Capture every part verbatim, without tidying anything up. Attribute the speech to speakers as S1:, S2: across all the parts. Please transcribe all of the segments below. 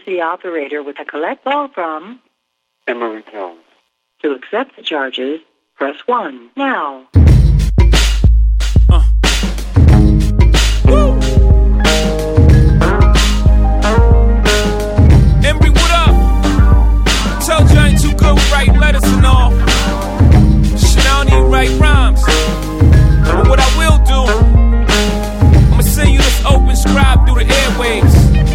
S1: the operator with a collect call from
S2: Emory Jones.
S1: To accept the charges, press one now.
S3: Uh. Woo! Emory, what up? Told you I ain't too good with writing letters and all. Shit, I don't even write rhymes. But what I will do, I'ma send you this open scribe through the airwaves.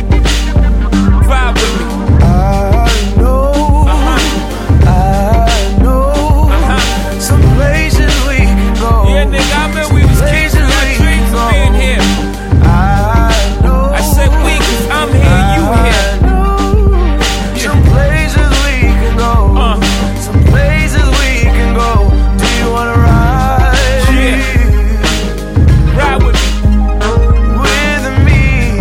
S3: Vibe with me.
S4: I know, uh-huh. I know, uh-huh. Some places we can go.
S3: Yeah, nigga, I remember we was kids and had dreams of being here.
S4: I know,
S3: I said we cause I'm here, you here.
S4: I know, yeah. Some places we can go. Uh. Some places we can go. Do you wanna ride?
S3: Yeah. Ride with me.
S4: With me.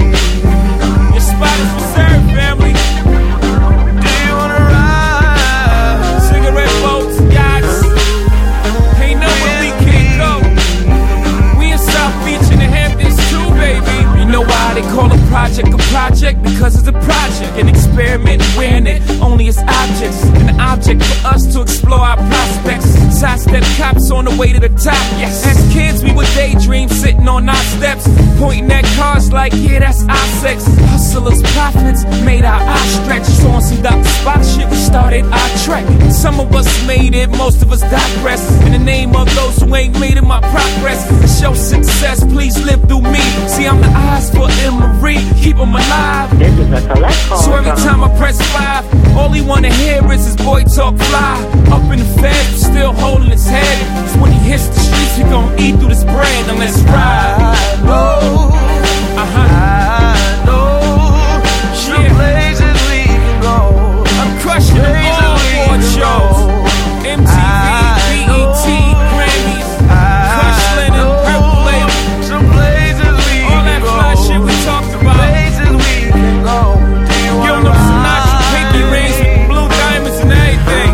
S3: Your spot is reserved, family.
S4: Do you wanna ride?
S3: Cigarette boats, yachts. Ain't nowhere we can't go. We in South Beach in the Hamptons too, baby. You know why they call a project a project? Because it's a project, an experiment wearing it only as objects. An object for us to explore our prospects. Sidestep cops on the way to the top, yes. As kids, we would daydream sitting on our steps, pointing at cars like, yeah, that's our sex. Hustlers, profits, made our eyes stretch. On some Doctor Spock shit, we started our trek. Some of us made it, most of us digress. In the name of those who ain't made it, my progress. To show success, please live through me. See, I'm the eyes for Emory, keep them alive.
S1: This is a collect call.
S3: So every time I press five, all he wanna hear is his boy talk fly. Up in the Fed, still holding his head. Cause when he hits the streets, he gon' eat through this bread. And let's ride.
S4: I know,
S3: Uh-huh.
S4: I know, some
S3: Yeah.
S4: places we can go.
S3: I'm crushing them
S4: Places
S3: all
S4: we
S3: award
S4: can
S3: shows.
S4: go.
S3: M T V, B E T, Grammys, Kush Lennon, Purple Label.
S4: Some places we
S3: All
S4: can
S3: that
S4: go.
S3: fly shit we talked about.
S4: Places we can go. Do you
S3: Give
S4: wanna
S3: them Sinatra,
S4: ride
S3: pinky rings with blue diamonds and everything.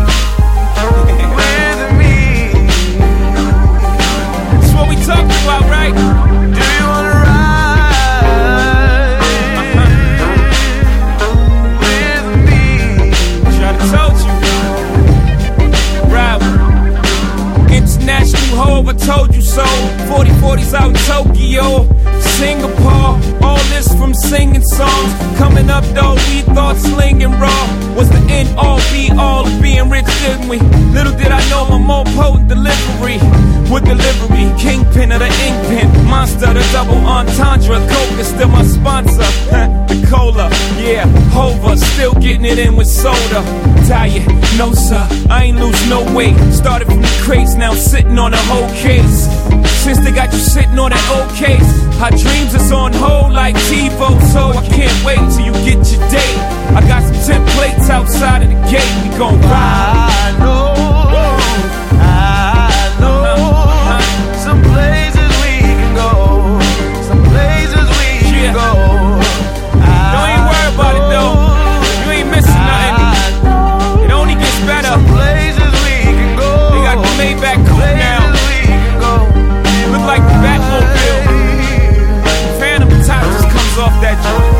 S4: with me?
S3: That's what we talked about, right?
S4: Do you wanna ride with me?
S3: Try to told you. Ride with me. International Hove, I told you so. forty forties out in Tokyo, Singapore. All this from singing songs. Coming up though, we thought slinging raw was the end all be all of being rich, didn't we? Little did I know my more potent delivery with delivery. Kingpin of the ink pen, monster, the double entendre. Coke is still my sponsor. The cola, yeah, Hova, still getting it in with soda. Diet, no sir, I ain't lose no weight. Started from the crates, now sitting on a whole case. Since they got you sitting on that old case, our dreams is on hold like TiVo, so I can't wait till you get your date. I got some templates outside of the gate, we gon' ride.
S4: I know, I know, some places we can go. Some places we
S3: Yeah.
S4: can go.
S3: Don't even worry about it though, you ain't missing nothing. It only gets better.
S4: Some places we can go.
S3: They got the Maybach coupe now.
S4: Places we can go.
S3: Look like the Batmobile. Phantom top just comes off that joint.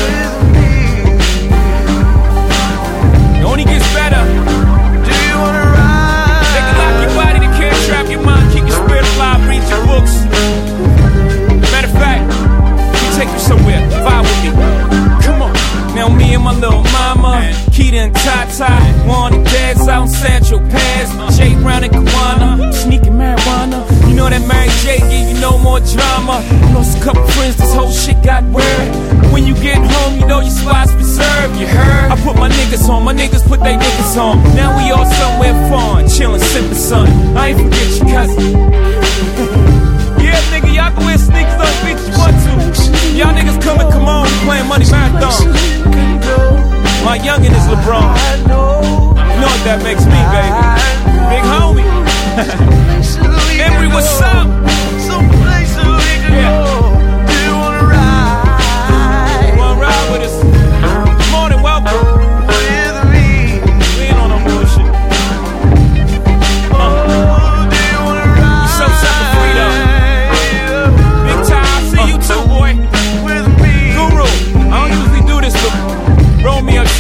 S3: It only gets better.
S4: Do you wanna ride?
S3: They can lock your body, they can't trap your mind, keep your spirit alive, read your books. Matter of fact, let me take you somewhere, vibe with me. Come on. Now me and my little mama, Keita and Tata, wanna dance out in Central Pass. Jay Brown and Kawana, sneaking marijuana. You know that Mary J give you no more drama. Lost a couple friends, this whole shit got weird. When you get home, you know your spot's reserved, you heard? I put my niggas on, my niggas put they niggas on. Now we all somewhere fun, chillin', sippin' sun. I ain't forget your cousin. Yeah, nigga, y'all can wear sneakers on the beach if you want to. Y'all niggas coming, come on, we playing Money Marathon. My youngin' is LeBron. You know what that makes me, baby. Big homie. Emory, what's up?
S4: Some places we can
S3: Yeah.
S4: go. Do you wanna ride?
S3: You wanna ride with us? Come on and welcome.
S4: With me?
S3: We ain't on no bullshit. Uh,
S4: Oh, do you wanna ride?
S3: so sucker free though. Big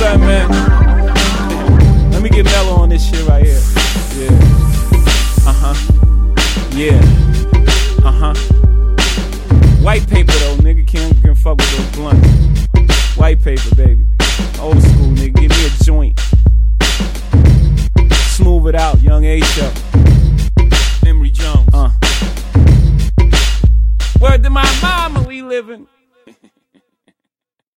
S3: something, man? Let me get mellow on this shit right here. Yeah. Uh-huh. Yeah. Uh-huh. White paper though, nigga. Can't, can't fuck with those blunts. White paper, baby. Old school, nigga. Give me a joint. Smooth it out, young A-Chuck. Emory Jones. Uh. Word to my mama, we living.